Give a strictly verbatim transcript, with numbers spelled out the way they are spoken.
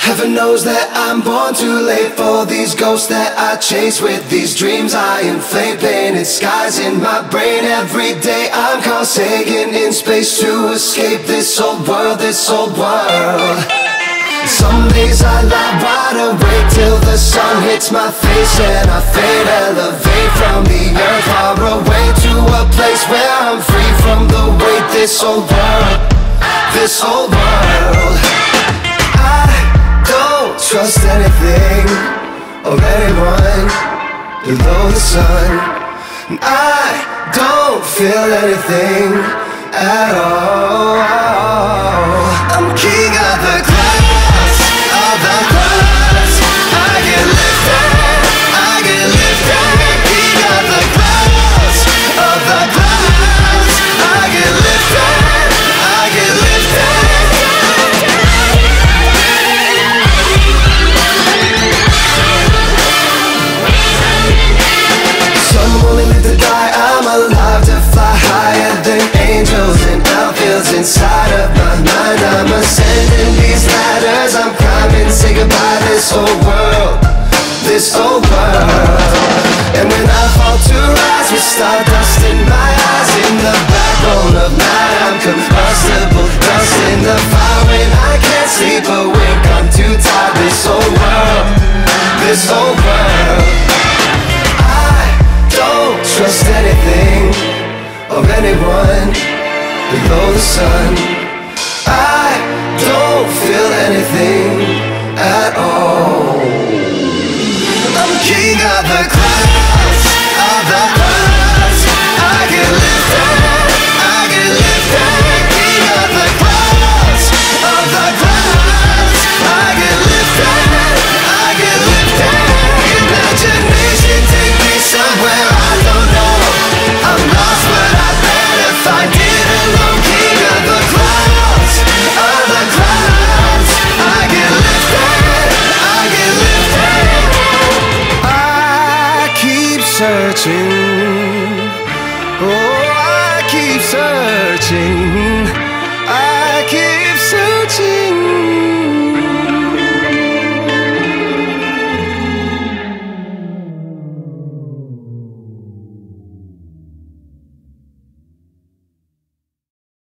Heaven knows that I'm born too late for these ghosts that I chase. With these dreams I inflate, painted skies in my brain. Every day I'm caught saying in space to escape this old world, this old world. Some days I lie wide awake till the sun hits my face, and I fade, elevate from the earth far away to a place where I'm free from the weight. This old world, this old world. I don't trust anything or anyone below the sun. I don't feel anything at all. I'm king of the clouds, of the clouds. I get lifted, I get lifted. King of the clouds, of the clouds. I get lifted, I get lifted. Some only live to die, I'm alive to fly higher than angels and outfields inside of my mind. I'm ascending these ladders, I'm climbing, say goodbye this old world, this old world. And when I fall to rise with stardust in my eyes, in the backbone of night I'm combustible dust in the fire. When I can't sleep or wake, I'm too tired. This old world, this old world. Don't trust anything or anyone below the sun. I don't feel anything at all. I'm king of the clouds, of the clouds. I get lifted, I get lifted. King of the clouds, of the clouds. I get lifted, I get lifted. Imagination take me somewhere I don't know. I'm lost but I better find it alone. King of the clouds, of the clouds. I get lifted, I get lifted. I keep searching, oh I keep searching.